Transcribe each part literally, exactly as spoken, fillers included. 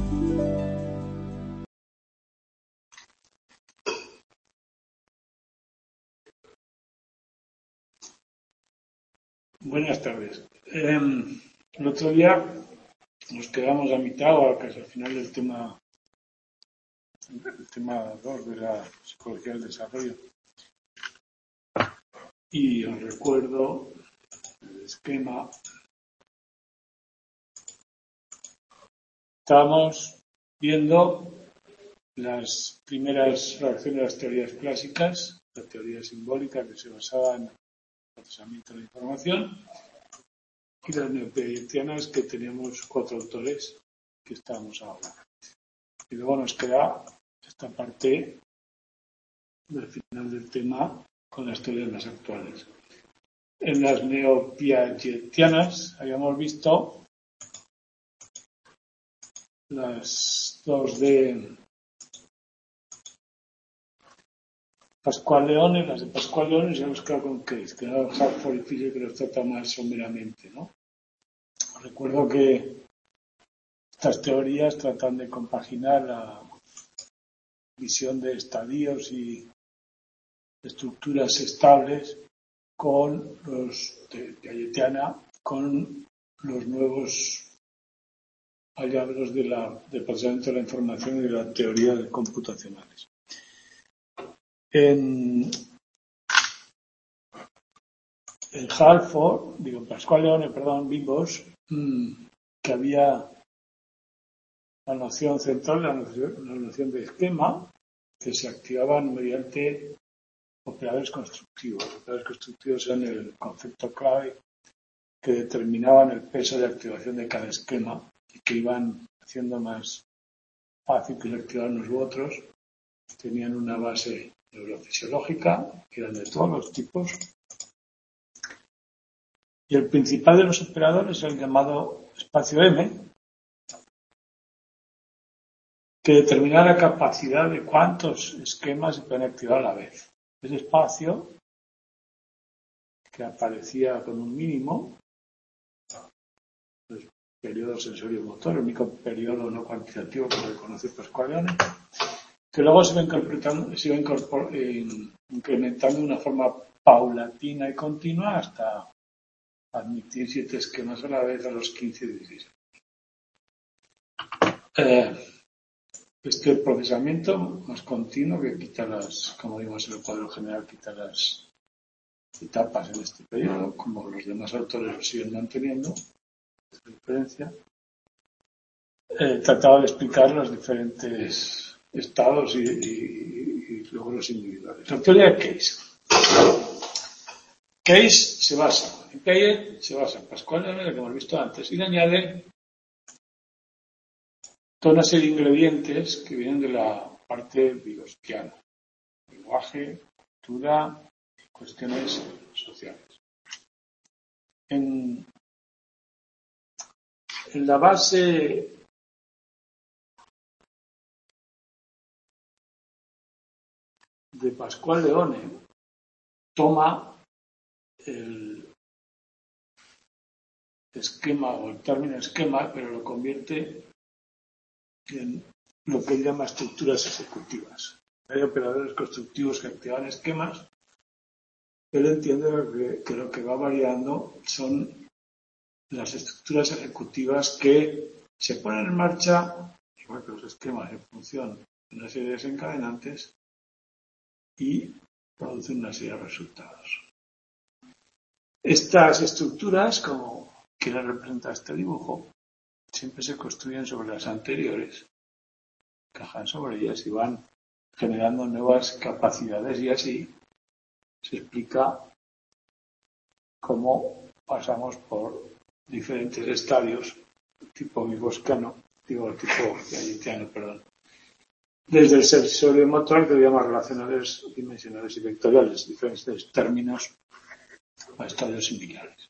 Buenas tardes. Eh, el otro día nos quedamos a mitad o casi al final del tema, el tema dos de la psicología del desarrollo. Y os recuerdo el esquema. Estábamos viendo las primeras reacciones de las teorías clásicas, la teoría simbólica que se basaba en el procesamiento de la información, y las neopeyetianas, que teníamos cuatro autores que estábamos ahora. Y luego nos queda esta parte del final del tema con las teorías más actuales. En las neopiagetianas habíamos visto las dos de Pascual Leone, las de Pascual Leone, y hemos quedado con Case, que no Hartford y Fisher, que los trata más someramente, ¿no? Os recuerdo que estas teorías tratan de compaginar la visión de estadios y estructuras estables con los de Piagetiana, con los nuevos hallazgos de la, del procesamiento de la información y de la teoría de computacionales. En, en Halford, digo, Pascual Leone, perdón, vimos mmm, que había la noción central, la noción, la noción de esquema, que se activaban mediante operadores constructivos. Los operadores constructivos eran el concepto clave que determinaban el peso de activación de cada esquema y que iban haciendo más fácil que se activaran unos u otros. Tenían una base neurofisiológica, que eran de todos los tipos. Y el principal de los operadores es el llamado espacio M, que determina la capacidad de cuántos esquemas se pueden activar a la vez. Ese espacio, que aparecía con un mínimo, el periodo sensorio-motor, el único periodo no cuantitativo que se reconoce Pascual Leone, que luego se va, se va eh, incrementando de una forma paulatina y continua hasta admitir siete esquemas a la vez a los quince y dieciséis. Eh, este procesamiento más continuo que quita las, como vimos en el cuadro general, quita las etapas en este periodo, como los demás autores lo siguen manteniendo, esta diferencia, eh, trataba de explicar los diferentes estados y, y, y luego los individuales. La teoría de Case. Case se basa en Piaget, se basa en Pascual Leone, lo que hemos visto antes, y le añade toda una serie de ingredientes que vienen de la parte vygotsiana: lenguaje, cultura y cuestiones sociales. En, en la base de Pascual Leone toma el esquema o el término esquema, pero lo convierte en lo que él llama estructuras ejecutivas. Hay operadores constructivos que activan esquemas. Él entiende que, que lo que va variando son las estructuras ejecutivas que se ponen en marcha, igual que los esquemas, en función de una serie de desencadenantes y producen una serie de resultados. Estas estructuras, como quiere representar este dibujo, siempre se construyen sobre las anteriores, encajan sobre ellas y van generando nuevas capacidades, y así se explica cómo pasamos por diferentes estadios tipo vygotsiano, digo tipo piagetiano, perdón, desde el sensorio motor, que llama relacionales dimensionales y vectoriales, diferentes términos a estadios similares.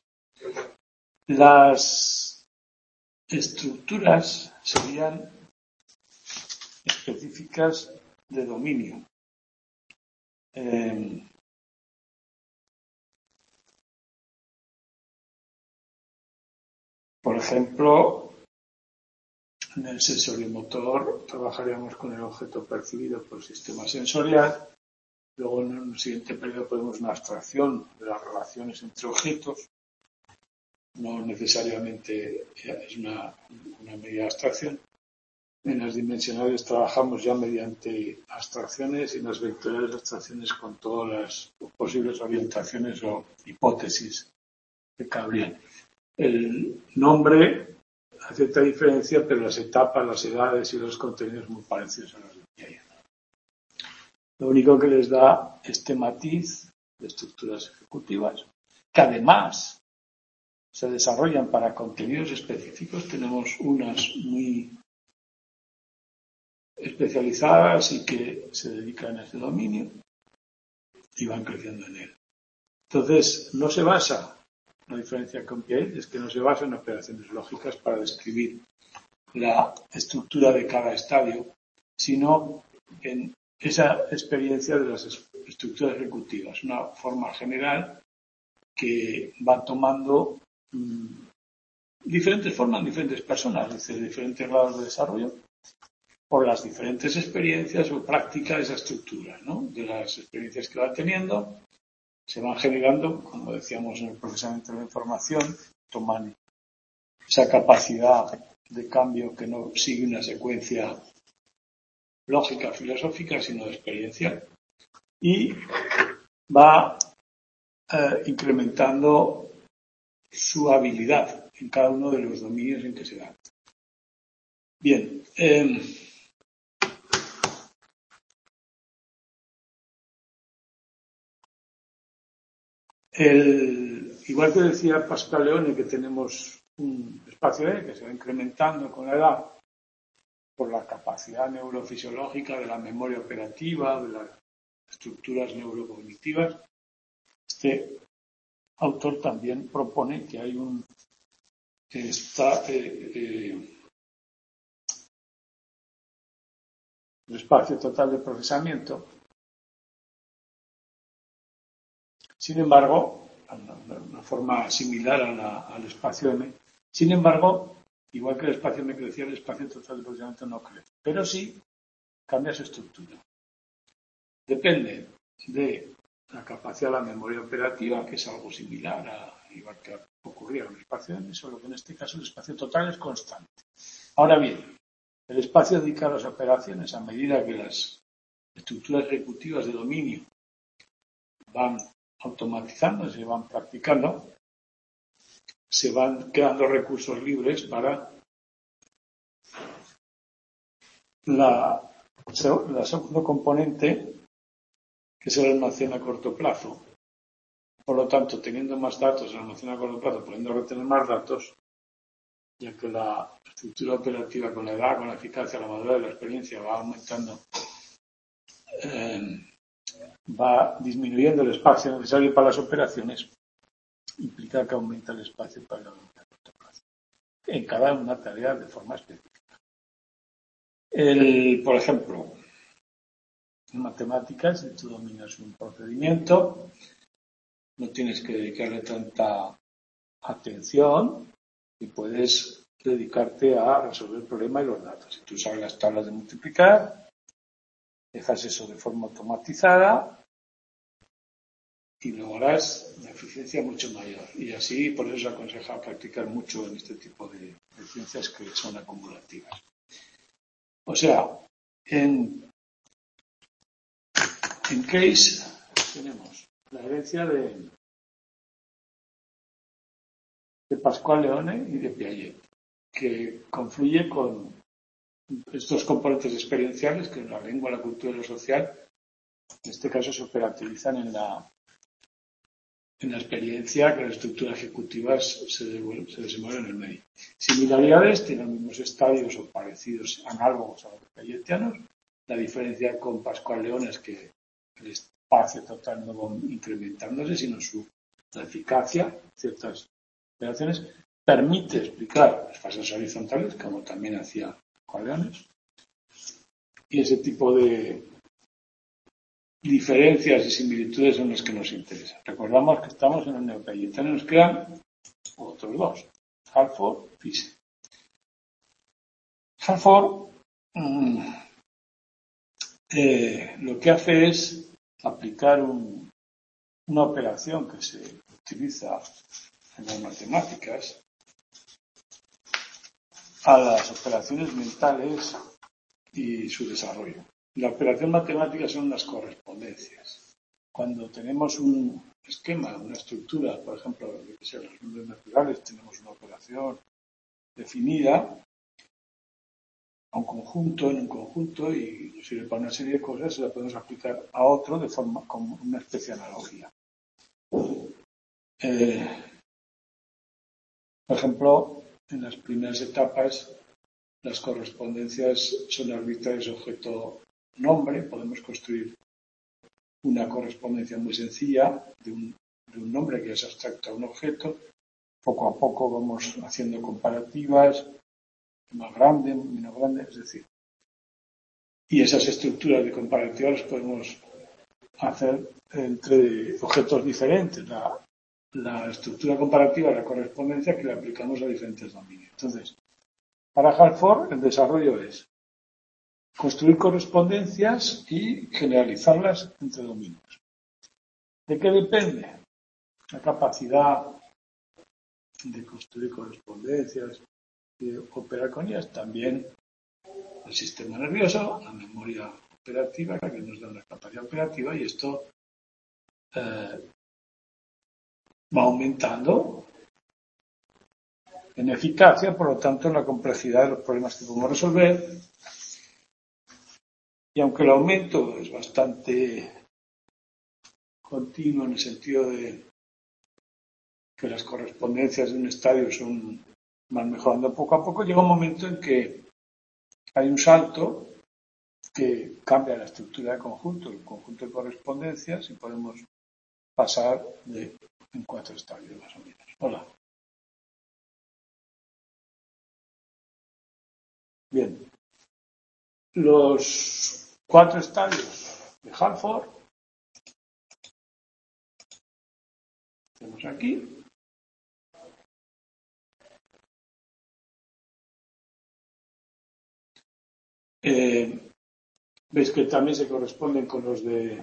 Las estructuras serían específicas de dominio. Eh, por ejemplo, En el sensoriomotor trabajaríamos con el objeto percibido por el sistema sensorial. Luego, en un siguiente periodo, podemos una abstracción de las relaciones entre objetos. No necesariamente es una, una medida de abstracción. En las dimensionales trabajamos ya mediante abstracciones y en las vectoriales abstracciones con todas las posibles orientaciones o hipótesis que cabrían. El nombre hace cierta diferencia, pero las etapas, las edades y los contenidos muy parecidos a los de Piaget. Lo único que les da este matiz de estructuras ejecutivas, que además se desarrollan para contenidos específicos. Tenemos unas muy especializadas y que se dedican a ese dominio y van creciendo en él. Entonces, no se basa, la diferencia con Piaget es que no se basa en operaciones lógicas para describir la estructura de cada estadio, sino en esa experiencia de las estructuras ejecutivas, una forma general que va tomando mmm, diferentes formas en diferentes personas, es decir, diferentes grados de desarrollo, por las diferentes experiencias o prácticas de esa estructura, ¿no? De las experiencias que va teniendo, se van generando, como decíamos en el procesamiento de la información, toman esa capacidad de cambio que no sigue una secuencia lógica, filosófica, sino de experiencia, y va eh, incrementando su habilidad en cada uno de los dominios en que se da. Bien, eh, el, igual que decía Pascal Leone, que tenemos un espacio E que se va incrementando con la edad por la capacidad neurofisiológica de la memoria operativa, de las estructuras neurocognitivas. Este autor también propone que hay un que está eh, eh, el espacio total de procesamiento. Sin embargo, de una forma similar a la, al espacio M, sin embargo, igual que el espacio M crecía, el espacio total de procesamiento no crece, pero sí cambia su estructura. Depende de la capacidad de la memoria operativa, que es algo similar a igual que ocurría en el espacio M, solo que en este caso el espacio total es constante. Ahora bien, el espacio dedicado a las operaciones, a medida que las estructuras ejecutivas de dominio van automatizando, se van practicando, se van quedando recursos libres para la, la segundo componente, que es el almacén a corto plazo. Por lo tanto, teniendo más datos, el almacén a corto plazo, pudiendo retener más datos, ya que la estructura operativa con la edad, con la eficacia, la madurez de la experiencia va aumentando, eh, va disminuyendo el espacio necesario para las operaciones, implica que aumenta el espacio para la a corto plazo, en cada una tarea de forma específica. El, por ejemplo, en matemáticas, si tú dominas un procedimiento, no tienes que dedicarle tanta atención y puedes dedicarte a resolver el problema y los datos. Si tú sabes las tablas de multiplicar, dejas eso de forma automatizada y lograrás una eficiencia mucho mayor. Y así, por eso se aconseja practicar mucho en este tipo de, de ciencias que son acumulativas. O sea, en, en Case tenemos la herencia de, de Pascual Leone y de Piaget, que confluye con estos componentes experienciales que en la lengua, la cultura y lo social, en este caso se operativizan en la, en la experiencia que las estructuras ejecutivas se, devuelven, se desenvuelven en el medio. Similaridades, tienen los mismos estadios o parecidos, análogos a los piagetianos. La diferencia con Pascual Leone es que el espacio total no va incrementándose, sino su la eficacia, ciertas operaciones, permite explicar las fases horizontales, como también hacía Pascual Leone, y ese tipo de diferencias y similitudes son las que nos interesan. Recordamos que estamos en el neopiagetiano, nos quedan otros dos, Halford y Fischer. Halford mmm, eh, lo que hace es aplicar un, una operación que se utiliza en las matemáticas a las operaciones mentales y su desarrollo. La operación matemática son las correspondencias. Cuando tenemos un esquema, una estructura, por ejemplo, de que sean los números naturales, tenemos una operación definida a un conjunto, en un conjunto, y nos sirve para una serie de cosas, y la podemos aplicar a otro de forma como una especie de analogía. Eh, por ejemplo, en las primeras etapas, las correspondencias son arbitrarias objeto-nombre. Podemos construir una correspondencia muy sencilla de un, de un nombre que es abstracto a un objeto. Poco a poco vamos haciendo comparativas, más grande, menos grande, es decir. Y esas estructuras de comparativas las podemos hacer entre objetos diferentes. La, la estructura comparativa, la correspondencia, que le aplicamos a diferentes dominios. Entonces, para Halford, el desarrollo es construir correspondencias y generalizarlas entre dominios. ¿De qué depende? La capacidad de construir correspondencias y de operar con ellas. También el sistema nervioso, la memoria operativa, que nos da una capacidad operativa, y esto eh, va aumentando en eficacia, por lo tanto, en la complejidad de los problemas que podemos resolver. Y aunque el aumento es bastante continuo en el sentido de que las correspondencias de un estadio son, van mejorando poco a poco, llega un momento en que hay un salto que cambia la estructura del conjunto, el conjunto de correspondencias, y podemos pasar de en cuatro estadios más o menos. Hola. Bien. Los cuatro estadios de Halford tenemos aquí. Eh, Veis que también se corresponden con los de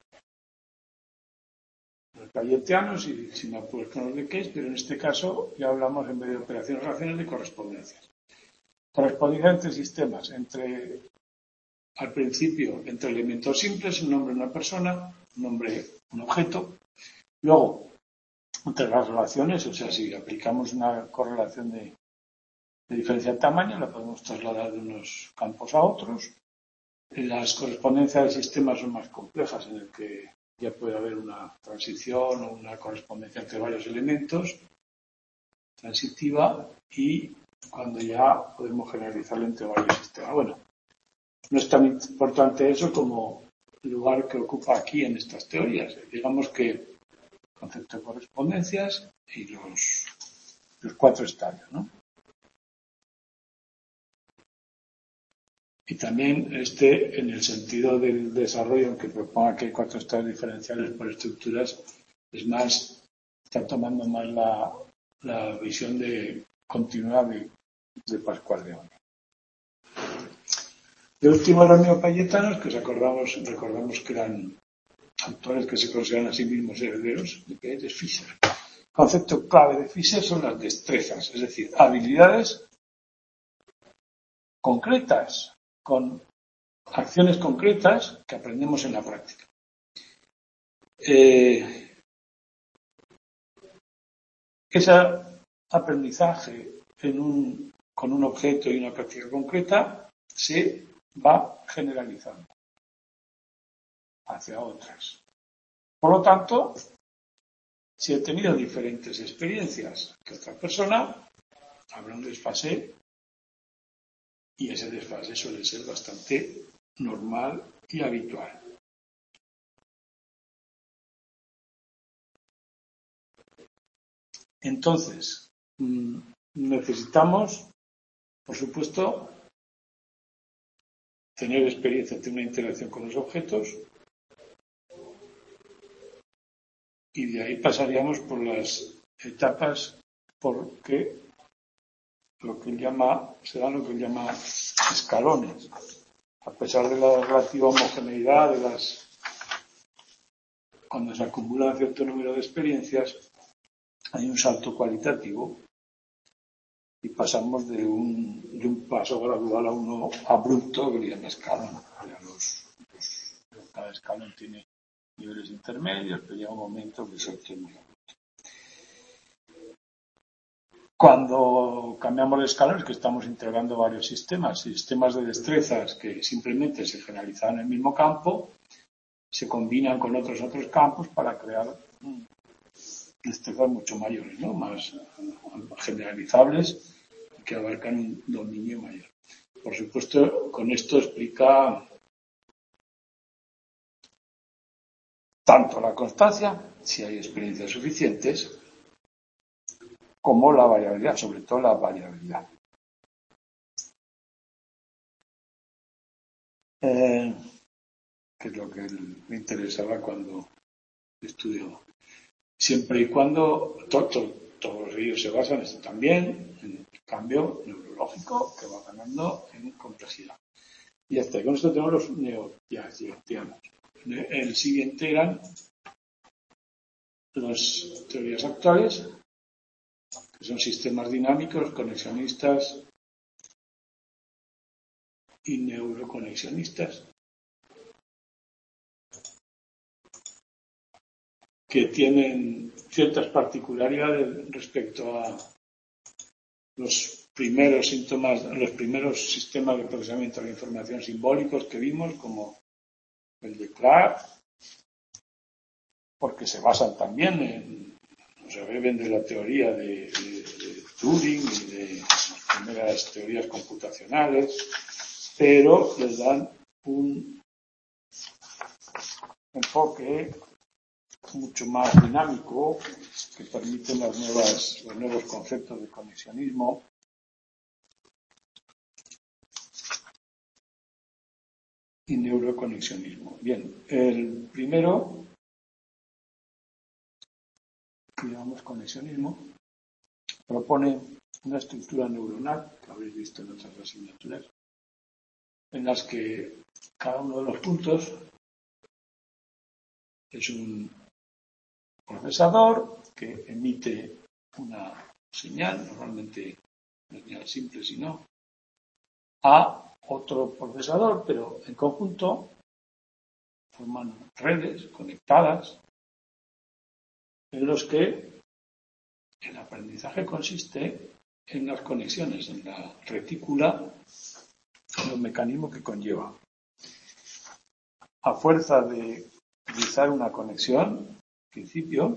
los bayesianos y sin apuros con los de Case, pero en este caso ya hablamos en vez de operaciones racionales de correspondencias. Correspondencia entre sistemas, entre, al principio, entre elementos simples, un nombre, una persona, un nombre, un objeto. Luego, entre las relaciones, o sea, si aplicamos una correlación de, de diferencia de tamaño, la podemos trasladar de unos campos a otros. Las correspondencias del sistema son más complejas, en el que ya puede haber una transición o una correspondencia entre varios elementos transitiva, y cuando ya podemos generalizarlo entre varios sistemas. Bueno, no es tan importante eso como el lugar que ocupa aquí en estas teorías. Digamos que el concepto de correspondencias y los, los cuatro estadios, ¿no? Y también este, en el sentido del desarrollo, aunque proponga que hay cuatro estados diferenciales por estructuras, es más, está tomando más la, la visión de continuidad de, de Pascual León. De último, los neopayetanos, que os acordamos, recordamos que eran autores que se consideran a sí mismos herederos de, de Fisher. El concepto clave de Fisher son las destrezas, es decir, habilidades concretas, con acciones concretas que aprendemos en la práctica. Eh, ese aprendizaje en un, con un objeto y una práctica concreta se va generalizando hacia otras. Por lo tanto, si he tenido diferentes experiencias que otra persona, habrá un desfase, y ese desfase suele ser bastante normal y habitual. Entonces, necesitamos, por supuesto, tener experiencia, tener una interacción con los objetos, y de ahí pasaríamos por las etapas por que lo que él llama, se dan lo que él llama escalones. A pesar de la relativa homogeneidad de las, cuando se acumula cierto número de experiencias, hay un salto cualitativo y pasamos de un, de un paso gradual a uno abrupto que le llama escalón. Los, los, cada escalón tiene niveles intermedios, pero llega un momento que se obtiene. Cuando cambiamos de escalón es que estamos integrando varios sistemas, sistemas de destrezas que simplemente se generalizan en el mismo campo, se combinan con otros otros campos para crear destrezas mucho mayores, ¿no? Más generalizables, que abarcan un dominio mayor. Por supuesto, con esto explica tanto la constancia, si hay experiencias suficientes, como la variabilidad, sobre todo la variabilidad. Eh, que es lo que me interesaba cuando estudió. Siempre y cuando to, to, todos ellos se basan en esto también, en el cambio neurológico que va ganando en complejidad. Y hasta ahí con esto tenemos los neoyactianos. El siguiente eran las teorías actuales, que son sistemas dinámicos, conexionistas y neuroconexionistas, que tienen ciertas particularidades respecto a los primeros síntomas, los primeros sistemas de procesamiento de la información simbólicos que vimos, como el de Clarke, porque se basan también en, o se beben de la teoría de, de, de Turing y de las primeras teorías computacionales, pero les dan un enfoque mucho más dinámico que permiten las nuevas, los nuevos conceptos de conexionismo y neuroconexionismo. Bien, el primero que llamamos conexionismo propone una estructura neuronal que habréis visto en otras asignaturas, en las que cada uno de los puntos es un procesador que emite una señal, normalmente una señal simple, si no, a otro procesador, pero en conjunto forman redes conectadas en los que el aprendizaje consiste en las conexiones, en la retícula, los mecanismos que conlleva. A fuerza de utilizar una conexión, en principio,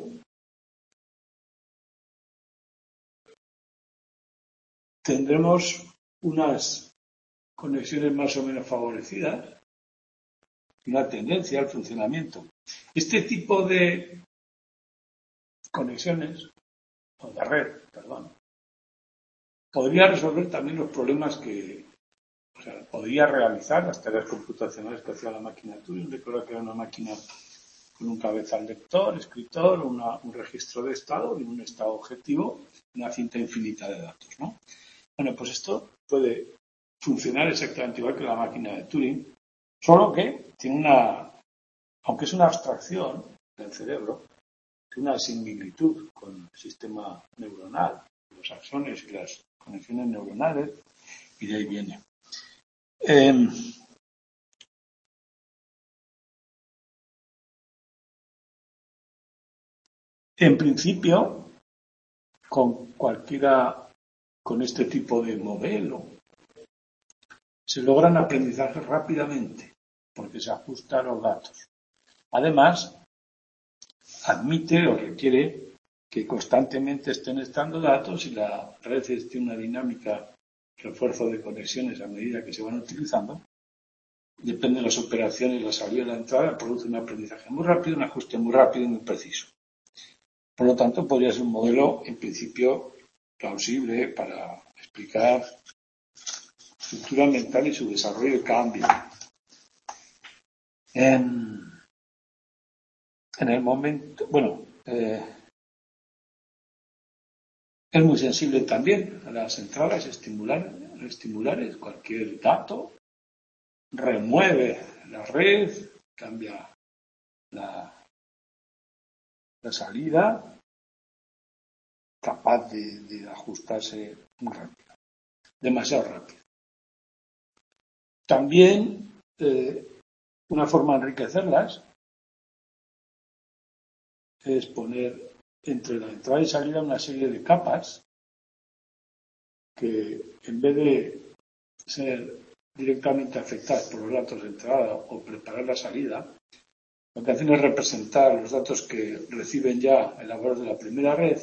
tendremos unas conexiones más o menos favorecidas, una tendencia al funcionamiento. Este tipo de conexiones, o de red, perdón, podría resolver también los problemas que, o sea, podría realizar las tareas computacionales que hacía la máquina Turing. Recuerda que era una máquina con un cabezal lector, escritor, una, un registro de estado y un estado objetivo, una cinta infinita de datos, ¿no? Bueno, pues esto puede funcionar exactamente igual que la máquina de Turing, solo que tiene una, aunque es una abstracción del cerebro, tiene una similitud con el sistema neuronal, los axones y las conexiones neuronales, y de ahí viene. Eh, en principio, con cualquiera, con este tipo de modelo, se logran aprendizajes rápidamente, porque se ajusta a los datos. Además, admite o requiere que constantemente estén estando datos y la red tiene una dinámica refuerzo de conexiones a medida que se van utilizando. Depende de las operaciones, la salida y la entrada, produce un aprendizaje muy rápido, un ajuste muy rápido y muy preciso. Por lo tanto, podría ser un modelo, en principio, plausible para explicar estructura mental y su desarrollo y cambio. En, en el momento, bueno, eh, Es muy sensible también a las entradas estimulares, estimulares. Cualquier dato remueve la red, cambia la, la salida, capaz de, de ajustarse muy rápido, demasiado rápido. También eh, una forma de enriquecerlas es poner entre la entrada y salida una serie de capas que, en vez de ser directamente afectadas por los datos de entrada o preparar la salida, lo que hacen es representar los datos que reciben ya elaborados de la primera red.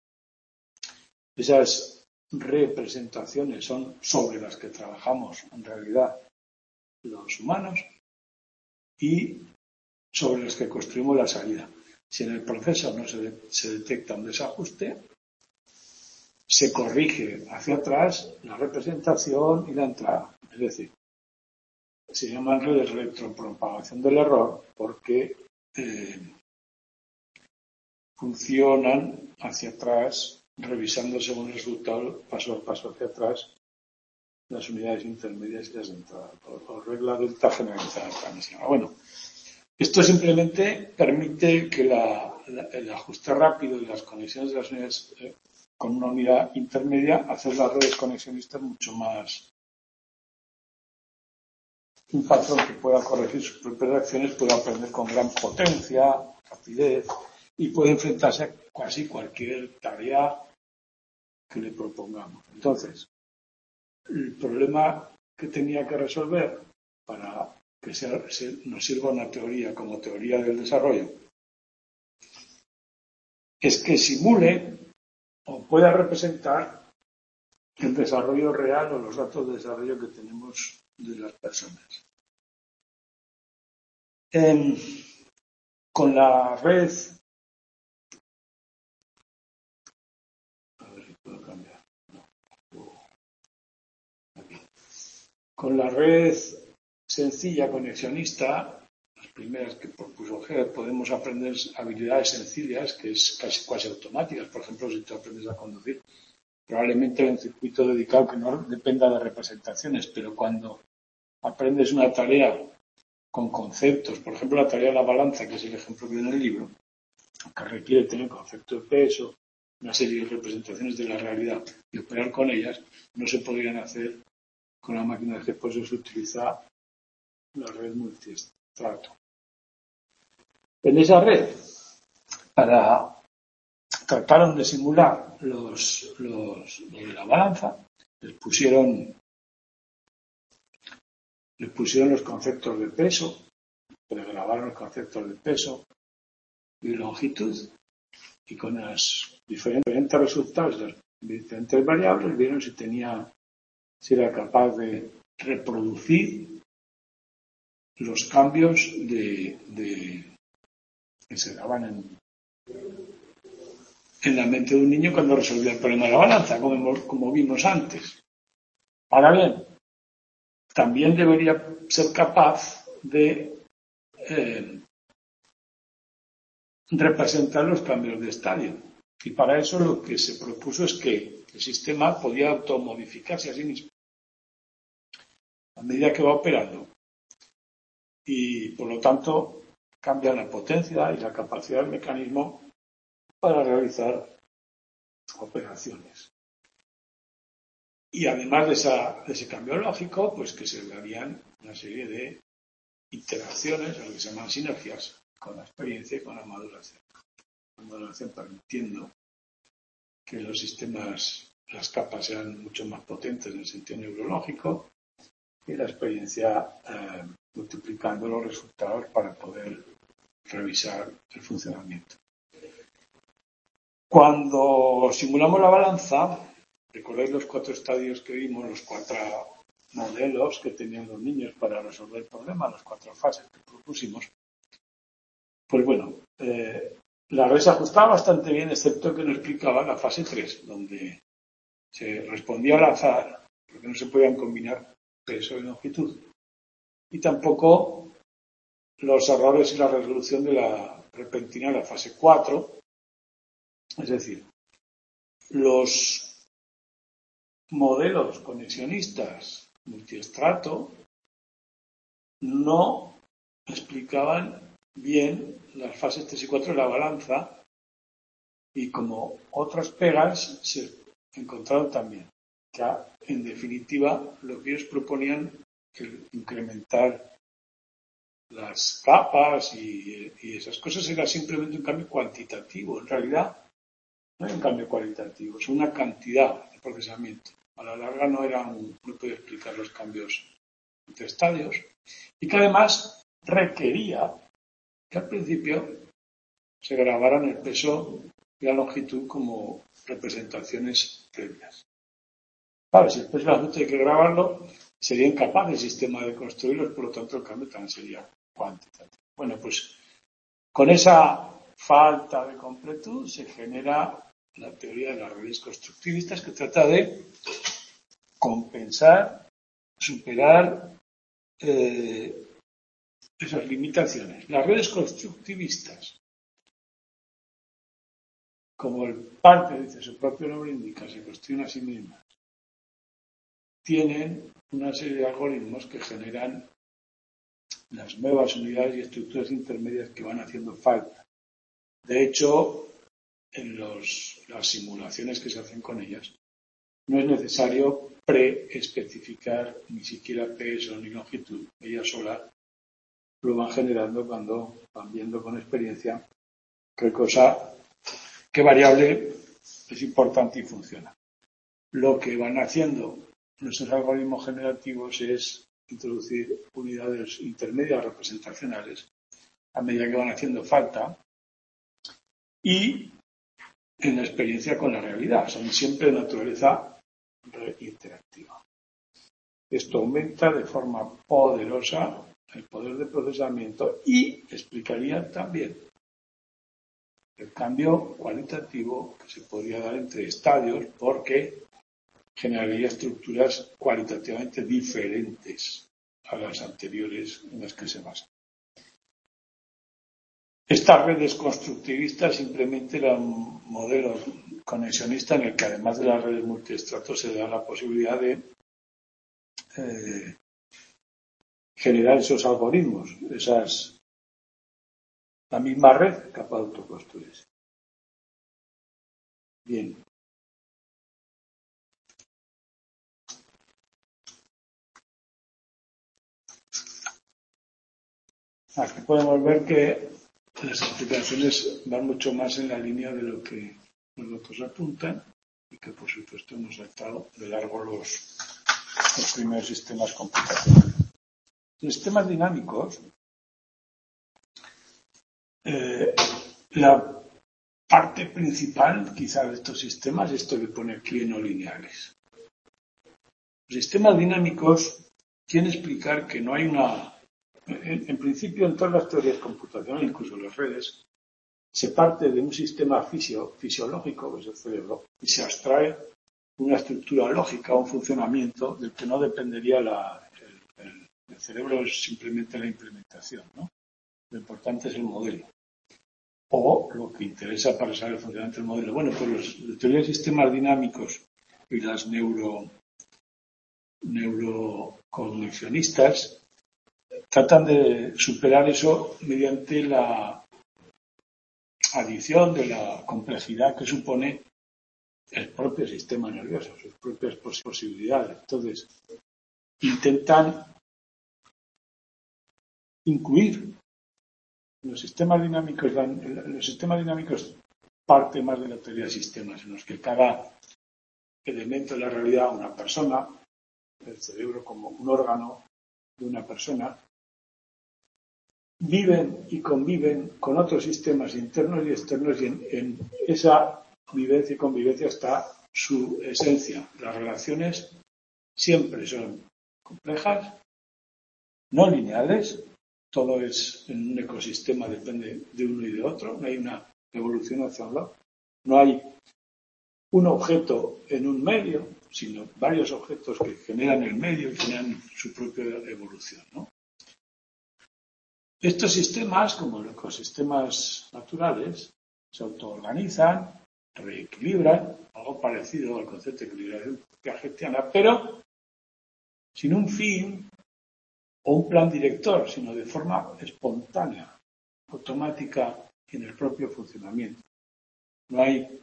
Esas representaciones son sobre las que trabajamos en realidad los humanos y sobre las que construimos la salida. Si en el proceso no se, de, se detecta un desajuste, se corrige hacia atrás la representación y la entrada. Es decir, se llaman redes de retropropagación del error porque eh, funcionan hacia atrás, revisando según el resultado, paso a paso hacia atrás, las unidades intermedias y las de entrada, o regla delta generalizada transmisiva. Bueno, esto simplemente permite que la, la, el ajuste rápido de las conexiones de las unidades eh, con una unidad intermedia hace las redes conexionistas mucho más. Un patrón que pueda corregir sus propias acciones puede aprender con gran potencia, rapidez y puede enfrentarse a casi cualquier tarea que le propongamos. Entonces, el problema que tenía que resolver para que sea, se, nos sirva una teoría como teoría del desarrollo es que simule o pueda representar el desarrollo real o los datos de desarrollo que tenemos de las personas. Eh, con la red, a ver si puedo cambiar. Aquí. Con la red sencilla conexionista, las primeras que propuso Hertz, podemos aprender habilidades sencillas que es casi cuasi automáticas. Por ejemplo, si tú aprendes a conducir, probablemente hay un circuito dedicado que no dependa de representaciones, pero cuando aprendes una tarea con conceptos, por ejemplo la tarea de la balanza, que es el ejemplo que viene en el libro, que requiere tener concepto de peso, una serie de representaciones de la realidad y operar con ellas, no se podrían hacer con la máquina que después se utiliza la red multiestrato. En esa red, para trataron de simular los, los, los de la balanza, les pusieron les pusieron los conceptos de peso, pregrabaron los conceptos de peso y longitud, y con los diferentes resultados de las diferentes variables vieron si tenía, si era capaz de reproducir los cambios de, de que se daban en, en la mente de un niño cuando resolvía el problema de la balanza, como, como vimos antes. Ahora bien, también debería ser capaz de eh, representar los cambios de estadio. Y para eso lo que se propuso es que el sistema podía automodificarse a sí mismo a medida que va operando. Y por lo tanto cambia la potencia y la capacidad del mecanismo para realizar operaciones. Y además de, esa, de ese cambio lógico, pues que se darían una serie de interacciones, lo que se llaman sinergias, con la experiencia y con la maduración. La maduración permitiendo que los sistemas, las capas sean mucho más potentes en el sentido neurológico y la experiencia eh, multiplicando los resultados para poder revisar el funcionamiento. Cuando simulamos la balanza, recordéis los cuatro estadios que vimos, los cuatro modelos que tenían los niños para resolver el problema, las cuatro fases que propusimos. Pues bueno, eh, la red se ajustaba bastante bien, excepto que nos explicaba la fase tres, donde se respondía al azar, porque no se podían combinar peso y longitud. Y tampoco los errores y la resolución de la repentina de la fase cuatro, es decir, Los modelos conexionistas multiestrato no explicaban bien las fases tres y cuatro de la balanza y como otras pegas se encontraron también. Que en definitiva lo que ellos proponían el incrementar las capas y, y esas cosas era simplemente un cambio cuantitativo. En realidad no hay un cambio cualitativo, es una cantidad de procesamiento. A la larga no era un, no podía explicar los cambios entre estadios y que además requería que al principio se grabaran el peso y la longitud como representaciones previas. Claro, si el peso y la longitud hay que grabarlo, sería incapaz el sistema de construirlos, por lo tanto el cambio también sería cuantitativo. Bueno, pues con esa falta de completud se genera la teoría de las redes constructivistas que trata de compensar, superar eh, esas limitaciones. Las redes constructivistas, como el parte, dice su propio nombre indica, se construyen a sí mismas, tienen una serie de algoritmos que generan las nuevas unidades y estructuras intermedias que van haciendo falta. De hecho, en los, las simulaciones que se hacen con ellas, no es necesario pre-especificar ni siquiera peso ni longitud. Ellas solas lo van generando cuando van viendo con experiencia qué cosa, qué variable es importante y funciona. Lo que van haciendo nuestros algoritmos generativos es introducir unidades intermedias representacionales a medida que van haciendo falta y en la experiencia con la realidad. Son siempre de naturaleza interactiva. Esto aumenta de forma poderosa el poder de procesamiento y explicaría también el cambio cualitativo que se podría dar entre estadios porque generaría estructuras cualitativamente diferentes a las anteriores en las que se basan. Estas redes constructivistas simplemente eran un modelo conexionista en el que además de las redes multiestratos se da la posibilidad de eh, generar esos algoritmos, esas la misma red capaz de autoconstruirse. Bien. Aquí podemos ver que las explicaciones van mucho más en la línea de lo que los otros apuntan y que por supuesto hemos saltado de largo los, los primeros sistemas computacionales. Los sistemas dinámicos, eh, la parte principal quizá de estos sistemas, esto que pone aquí en no lineales. Los sistemas dinámicos quieren explicar que no hay una... En, en principio, en todas las teorías computacionales, incluso en las redes, se parte de un sistema fisio, fisiológico, que es el cerebro, y se abstrae una estructura lógica, un funcionamiento del que no dependería la, el, el, el cerebro, es simplemente la implementación, ¿no? Lo importante es el modelo. O lo que interesa para saber el funcionamiento del modelo. Bueno, pues los, las teorías de sistemas dinámicos y las neuro, neuroconexionistas tratan de superar eso mediante la adición de la complejidad que supone el propio sistema nervioso, sus propias posibilidades. Entonces, intentan incluir los sistemas dinámicos, los sistemas dinámicos parte más de la teoría de sistemas, en los que cada elemento de la realidad, una persona, el cerebro como un órgano de una persona, viven y conviven con otros sistemas internos y externos y en, en esa vivencia y convivencia está su esencia. Las relaciones siempre son complejas, no lineales, todo es en un ecosistema, depende de uno y de otro, no hay una evolución hacia un lado, no hay un objeto en un medio, sino varios objetos que generan el medio y generan su propia evolución, ¿no? Estos sistemas, como los ecosistemas naturales, se autoorganizan reequilibran, algo parecido al concepto de equilibración piagetiana, pero sin un fin o un plan director, sino de forma espontánea, automática en el propio funcionamiento. No hay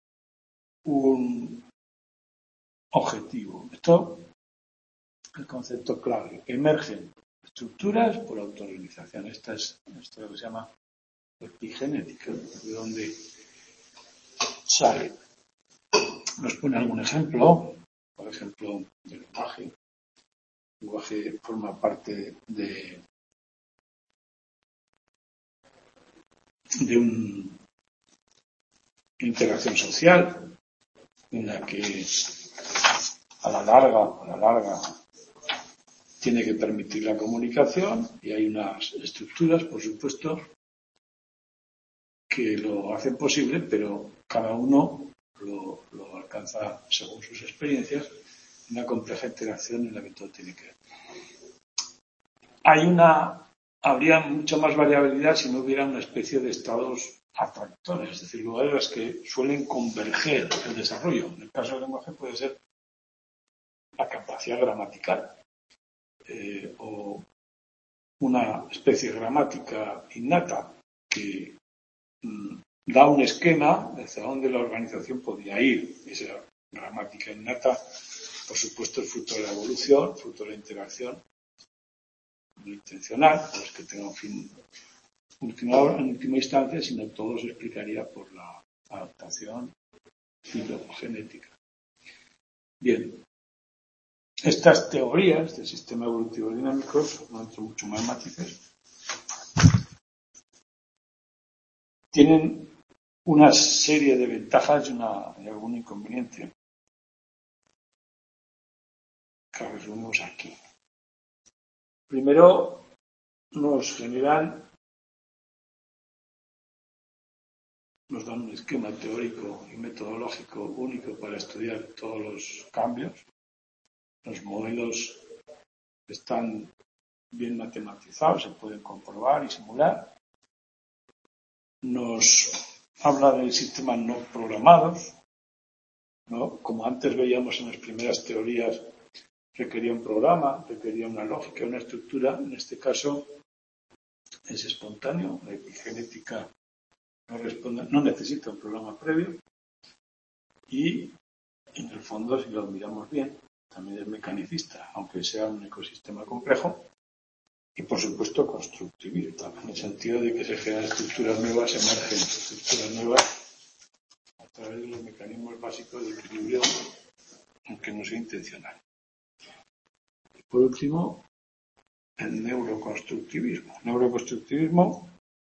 un objetivo. Esto es el concepto clave. Emergen estructuras por autorrealización. Esta es esto es lo que se llama epigenética, de donde sale. Nos pone algún ejemplo, por ejemplo, del lenguaje. El lenguaje forma parte de, de una interacción social en la que a la larga, a la larga tiene que permitir la comunicación y hay unas estructuras, por supuesto, que lo hacen posible, pero cada uno lo, lo alcanza según sus experiencias, una compleja interacción en la que todo tiene que ver. Hay una, habría mucha más variabilidad si no hubiera una especie de estados atractores, es decir, lugares en los que suelen converger el desarrollo. En el caso del lenguaje puede ser la capacidad gramatical eh, o una especie de gramática innata que mm, da un esquema hacia donde la organización podría ir. Esa gramática innata, por supuesto, es fruto de la evolución, fruto de la interacción no intencional, pues que tenga un fin última, en última instancia, sino todo se explicaría por la adaptación filogenética. Bien, estas teorías del sistema evolutivo dinámicos, no entro mucho más matices, tienen una serie de ventajas y, una, y algún inconveniente que resumimos aquí. Primero, nos generan, nos dan un esquema teórico y metodológico único para estudiar todos los cambios. Los modelos están bien matematizados, se pueden comprobar y simular. Nos habla de sistemas no programados, ¿no? Como antes veíamos en las primeras teorías, requería un programa, requería una lógica, una estructura. En este caso es espontáneo, la epigenética no responde, no necesita un programa previo y, en el fondo, si lo miramos bien, también es mecanicista, aunque sea un ecosistema complejo, y por supuesto constructivista, en el sentido de que se generan estructuras nuevas, emergen estructuras nuevas a través de los mecanismos básicos de equilibrio, aunque no sea intencional. Y por último, el neuroconstructivismo. El neuroconstructivismo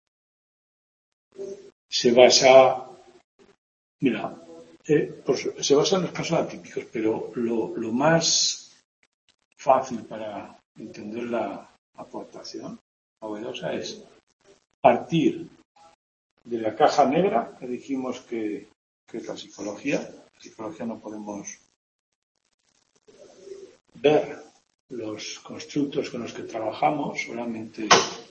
se basa, mira, eh, pues se basa en los casos atípicos, pero lo, lo más fácil para entender la aportación novedosa es partir de la caja negra que dijimos que, que es la psicología. La psicología no podemos ver los constructos con los que trabajamos, solamente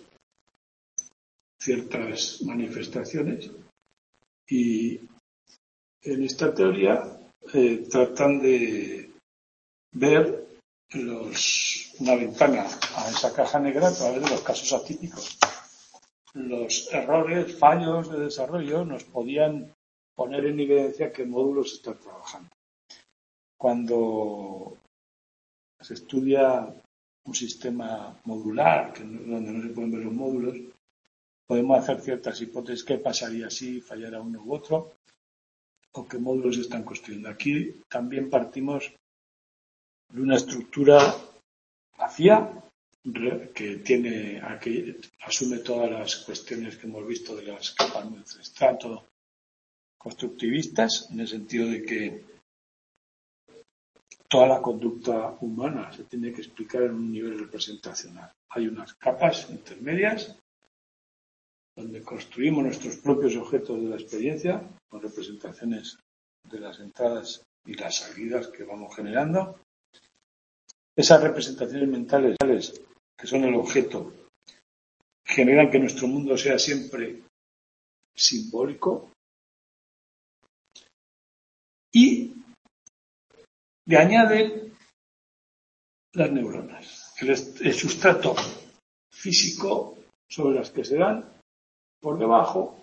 ciertas manifestaciones, y en esta teoría eh, tratan de ver los, una ventana a esa caja negra a través de los casos atípicos. Los errores, fallos de desarrollo nos podían poner en evidencia qué módulos están trabajando. Cuando se estudia un sistema modular, que no, donde no se pueden ver los módulos, podemos hacer ciertas hipótesis. ¿Qué pasaría si fallara uno u otro? ¿O qué módulos están construyendo? Aquí también partimos de una estructura vacía que tiene aquí, asume todas las cuestiones que hemos visto de las capas de estrato constructivistas, en el sentido de que toda la conducta humana se tiene que explicar en un nivel representacional. Hay unas capas intermedias donde construimos nuestros propios objetos de la experiencia con representaciones de las entradas y las salidas que vamos generando. Esas representaciones mentales, que son el objeto, generan que nuestro mundo sea siempre simbólico, y le añaden las neuronas, el, el sustrato físico sobre las que se dan por debajo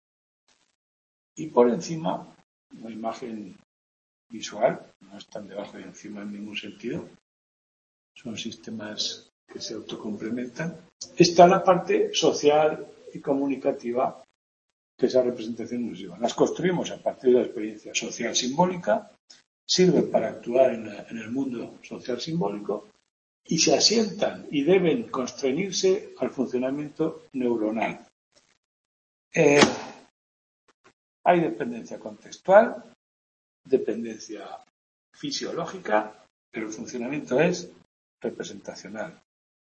y por encima, una imagen visual, no están debajo y encima en ningún sentido, son sistemas que se autocomplementan. Está la parte social y comunicativa, que esa representación nos lleva. Las construimos a partir de la experiencia social simbólica, sirven para actuar en, la, en el mundo social simbólico y se asientan y deben constreñirse al funcionamiento neuronal. Eh, hay dependencia contextual, dependencia fisiológica, pero el funcionamiento es representacional.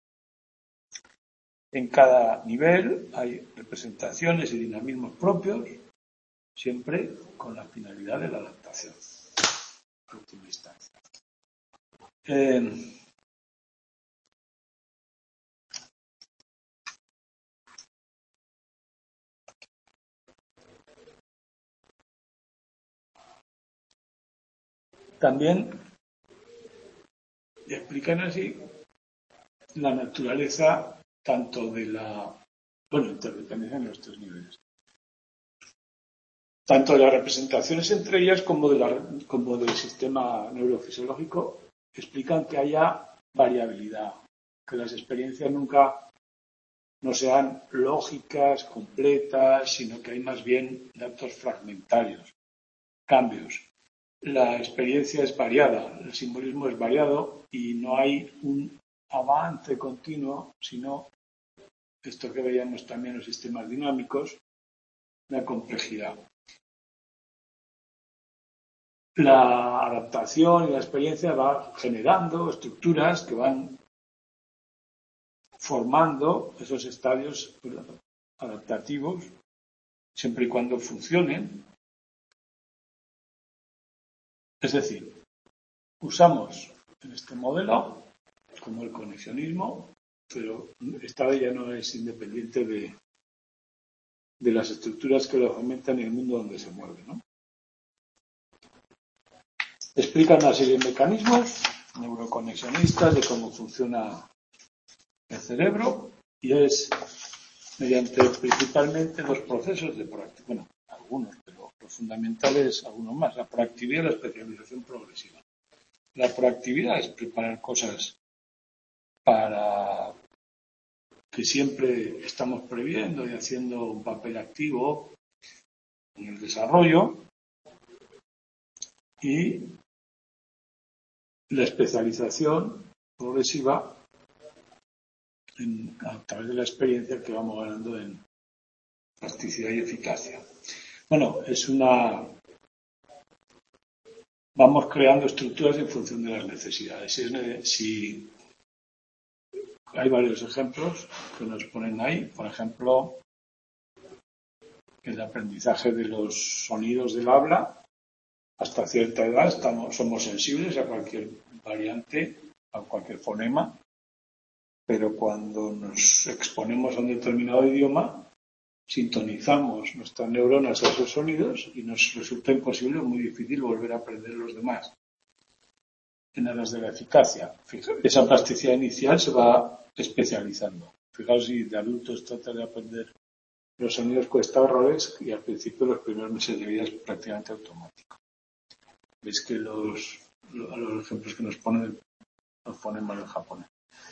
En cada nivel hay representaciones y dinamismos propios, siempre con la finalidad de la adaptación. En última instancia. Eh, también explican así la naturaleza tanto de la, bueno, interdependencia en los tres niveles, tanto de las representaciones entre ellas como, de la, como del sistema neurofisiológico, explican que haya variabilidad, que las experiencias nunca no sean lógicas, completas, sino que hay más bien datos fragmentarios, cambios. La experiencia es variada, el simbolismo es variado y no hay un avance continuo, sino esto que veíamos también en los sistemas dinámicos, la complejidad. La adaptación y la experiencia va generando estructuras que van formando esos estadios adaptativos, siempre y cuando funcionen. Es decir, usamos en este modelo como el conexionismo, pero esta vez ya no es independiente de, de las estructuras que lo fomentan en el mundo donde se mueve, ¿no? Explica una serie de mecanismos neuroconexionistas de cómo funciona el cerebro y es mediante principalmente los procesos de proactividad, bueno, algunos, pero los fundamentales, algunos más, la proactividad y la especialización progresiva. La proactividad es preparar cosas para que siempre estamos previendo y haciendo un papel activo en el desarrollo, y la especialización progresiva en, a través de la experiencia que vamos ganando en plasticidad y eficacia. Bueno, es una... Vamos creando estructuras en función de las necesidades. Si, es, si hay varios ejemplos que nos ponen ahí, por ejemplo, el aprendizaje de los sonidos del habla. Hasta cierta edad estamos, somos sensibles a cualquier variante, a cualquier fonema, pero cuando nos exponemos a un determinado idioma, sintonizamos nuestras neuronas a esos sonidos y nos resulta imposible o muy difícil volver a aprender los demás. En aras de la eficacia, fijaos, esa plasticidad inicial se va especializando. Fijaos, si de adultos trata de aprender los sonidos cuesta horrores y al principio los primeros meses de vida es prácticamente automático. Veis que los, los ejemplos que nos ponen los fonemas del japonés.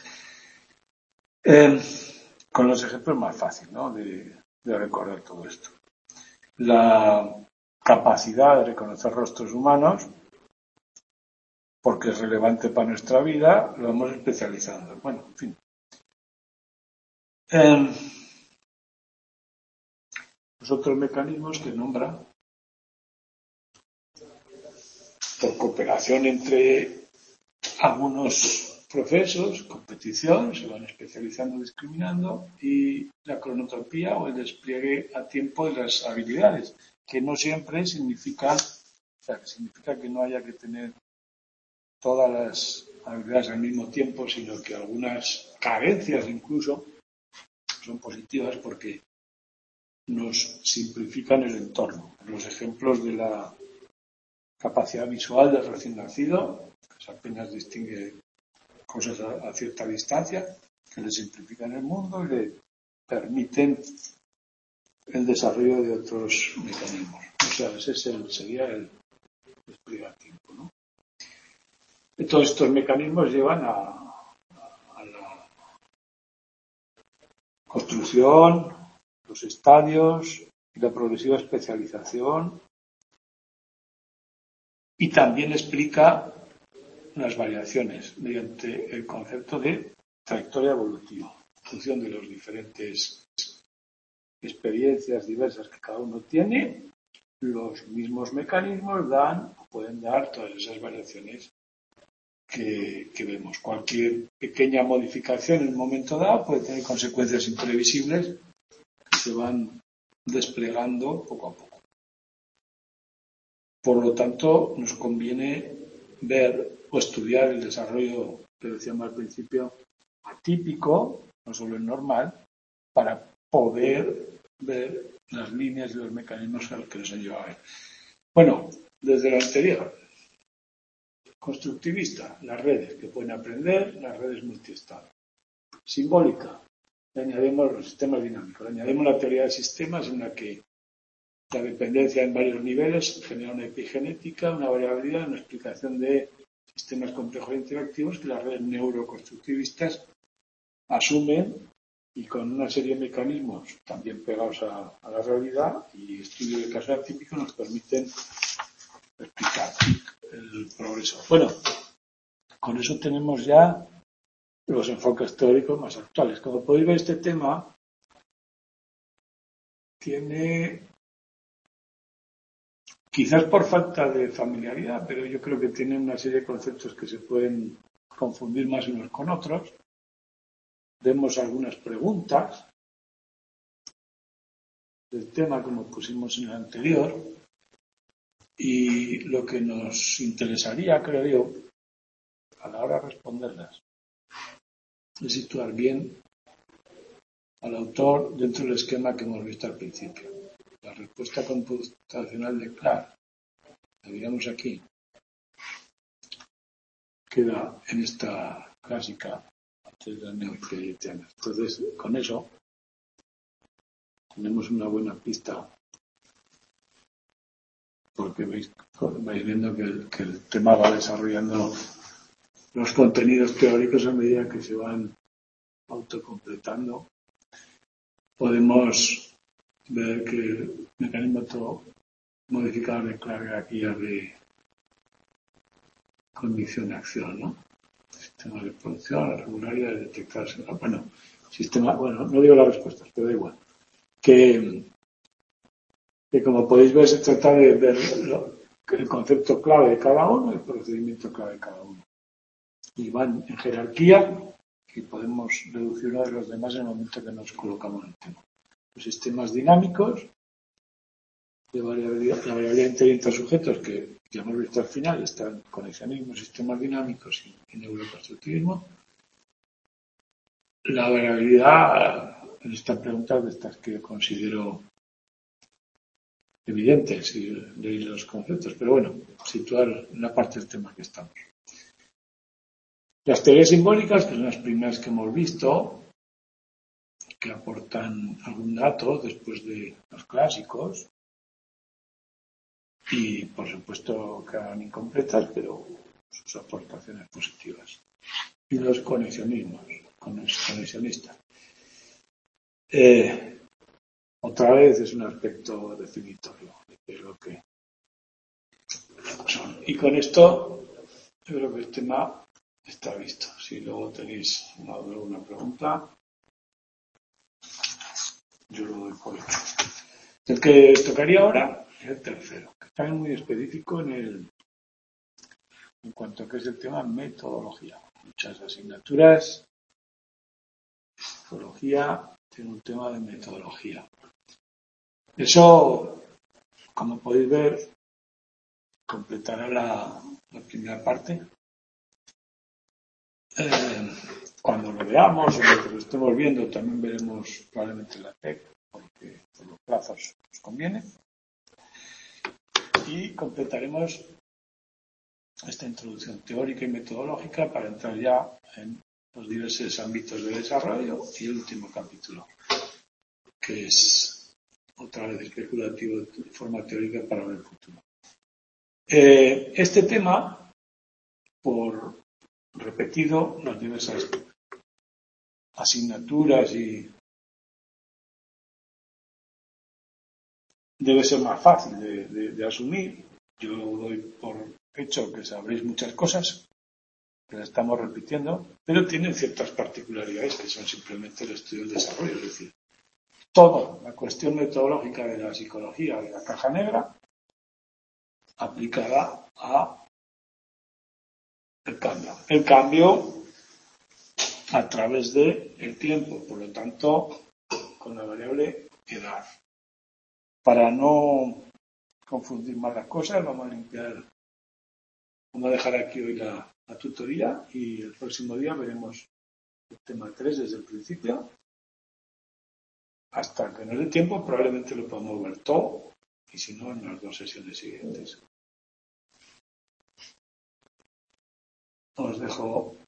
Eh, con los ejemplos más fácil, ¿no? de, de recordar todo esto. La capacidad de reconocer rostros humanos, porque es relevante para nuestra vida, lo vamos especializando. Bueno, en fin. Eh, los otros mecanismos que nombra por cooperación entre algunos procesos, competición, se van especializando, discriminando, y la cronotropía o el despliegue a tiempo de las habilidades, que no siempre significa, o sea, que significa que no haya que tener todas las habilidades al mismo tiempo, sino que algunas carencias incluso son positivas porque nos simplifican el entorno. Los ejemplos de la capacidad visual del recién nacido, que apenas distingue cosas a, a cierta distancia, que le simplifican el mundo y le permiten el desarrollo de otros mecanismos. O sea, ese es el, sería el explicativo, ¿no? Y todos estos mecanismos llevan a, a la construcción, los estadios y la progresiva especialización, y también explica las variaciones mediante el concepto de trayectoria evolutiva, en función de las diferentes experiencias diversas que cada uno tiene. Los mismos mecanismos dan o pueden dar todas esas variaciones que, que vemos. Cualquier pequeña modificación en un momento dado puede tener consecuencias imprevisibles que se van desplegando poco a poco. Por lo tanto, nos conviene ver o estudiar el desarrollo que decíamos al principio atípico, no solo el normal, para poder ver las líneas y los mecanismos a los que nos han llevado a él. Bueno, desde lo anterior, constructivista, las redes que pueden aprender, las redes multiestado. Simbólica, le añadimos los sistemas dinámicos, le añadimos la teoría de sistemas en la que la dependencia en varios niveles genera una epigenética, una variabilidad, una explicación de sistemas complejos e interactivos que las redes neuroconstructivistas asumen y con una serie de mecanismos también pegados a, a la realidad y estudios de casos atípicos nos permiten explicar el progreso. Bueno, con eso tenemos ya los enfoques teóricos más actuales. Como podéis ver, este tema tiene, quizás por falta de familiaridad, pero yo creo que tiene una serie de conceptos que se pueden confundir más unos con otros. Vemos algunas preguntas del tema, como pusimos en el anterior, y lo que nos interesaría, creo yo, a la hora de responderlas, es situar bien al autor dentro del esquema que hemos visto al principio. La respuesta computacional de Clark, la digamos aquí, queda en esta clásica de la neohegeliana. Entonces, con eso tenemos una buena pista, porque veis, vais viendo que el, que el tema va desarrollando los contenidos teóricos a medida que se van autocompletando. Podemos ver que el mecanismo todo modificador de Clark aquí de condición de acción, ¿no? Sistema de producción, regularidad de detectar. Bueno, sistema, bueno, no digo las respuestas, pero da igual. Que, que como podéis ver, se trata de ver lo, el concepto clave de cada uno y el procedimiento clave de cada uno. Y van en jerarquía y podemos reducir uno de los demás en el momento que nos colocamos en el tema. Los sistemas dinámicos de variabilidad, la variabilidad inteligente de sujetos que ya hemos visto al final, están conexionismo, sistemas dinámicos y, y neuroconstructivismo. La variabilidad en esta pregunta de estas que considero evidentes y leí los conceptos, pero bueno, situar la parte del tema que estamos. Las teorías simbólicas, que son las primeras que hemos visto, que aportan algún dato después de los clásicos y, por supuesto, quedan incompletas, pero sus aportaciones positivas. Y los conexionismos, conexionistas. Eh, otra vez es un aspecto definitorio de lo que son. Y con esto, yo creo que el tema está visto. Si luego tenéis alguna pregunta, yo lo doy por hecho. El que tocaría ahora es el tercero, que está muy específico en el en cuanto a que es el tema metodología. Muchas asignaturas, psicología, tiene un tema de metodología. Eso, como podéis ver, completará la, la primera parte. Eh, cuando lo veamos o mientras lo estemos viendo, también veremos probablemente la T E C, porque por los plazos nos conviene. Y completaremos esta introducción teórica y metodológica para entrar ya en los diversos ámbitos de desarrollo y el último capítulo, que es otra vez especulativo de forma teórica para el futuro. Eh, este tema, por repetido las diversas asignaturas y debe ser más fácil de, de, de asumir. Yo doy por hecho que sabréis muchas cosas, que las estamos repitiendo, pero tienen ciertas particularidades que son simplemente el estudio del desarrollo. Es decir, toda la cuestión metodológica de la psicología de la caja negra aplicada a el cambio. El cambio a través del tiempo, por lo tanto, con la variable edad. Para no confundir más las cosas, vamos a limpiar, vamos a dejar aquí hoy la, la tutoría y el próximo día veremos el tema tres desde el principio. Hasta que nos dé tiempo, probablemente lo podamos ver todo, y si no, en las dos sesiones siguientes. Os dejo